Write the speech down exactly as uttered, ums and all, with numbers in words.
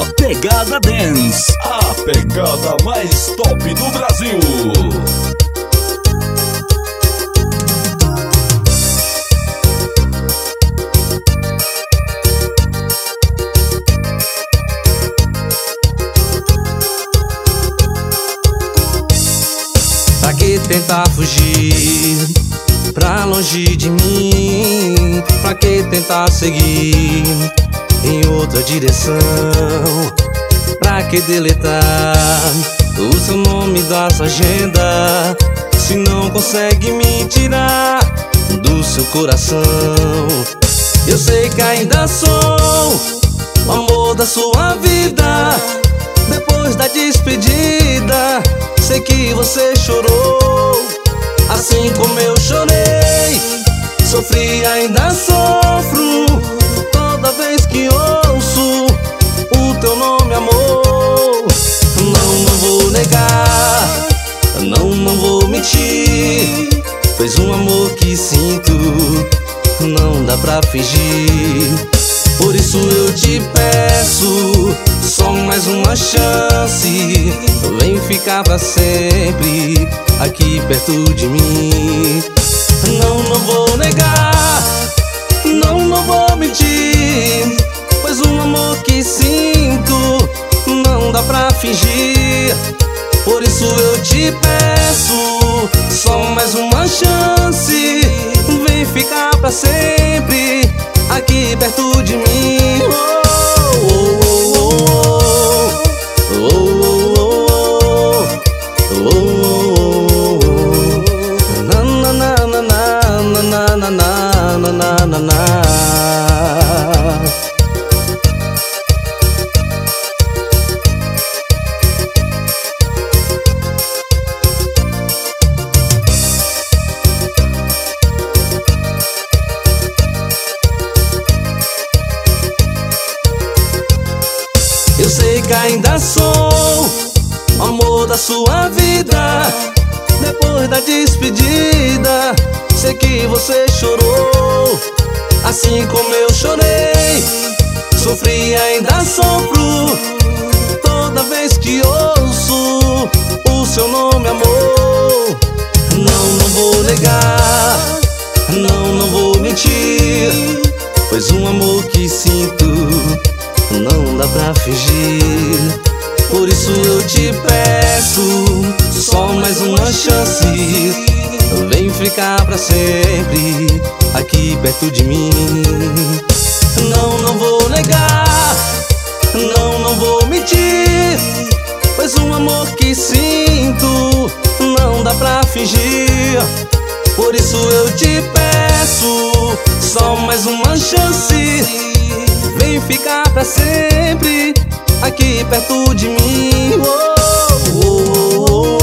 Pegada Dance, a pegada mais top do Brasil. Pra que tentar fugir pra longe de mim? Pra que tentar seguir em outra direção? Pra que deletar o seu nome da sua agenda, se não consegue me tirar do seu coração? Eu sei que ainda sou o amor da sua vida. Depois da despedida, sei que você chorou, assim como eu chorei. Sofri, ainda sofro toda vez que ouço o teu nome, amor. Não, não vou negar, não, não vou mentir, pois um amor que sinto não dá pra fingir. Por isso eu te peço só mais uma chance, vem ficar pra sempre aqui perto de mim. Não, não vou negar, não, não vou mentir, pois um amor que sinto não dá pra fingir. Por isso eu te peço só mais uma chance, vem ficar pra sempre aqui perto de mim. Oh, oh, oh, oh, oh, oh, oh, oh. Na na na na na na na na na na na. Eu sei que ainda sou o amor da sua vida. Depois da despedida, sei que você chorou, assim como eu chorei. Sofri, ainda sofro toda vez que ouço o seu nome, amor. Não, não vou negar, não, não vou mentir, pois um amor que sinto não dá pra fingir. Por isso eu te peço só mais uma chance, vem ficar pra sempre aqui perto de mim. Não, não vou negar, não, não vou mentir, pois um amor que sinto não dá pra fingir. Por isso eu te peço só mais uma chance, vem ficar pra sempre aqui perto de mim. Oh, oh, oh, oh.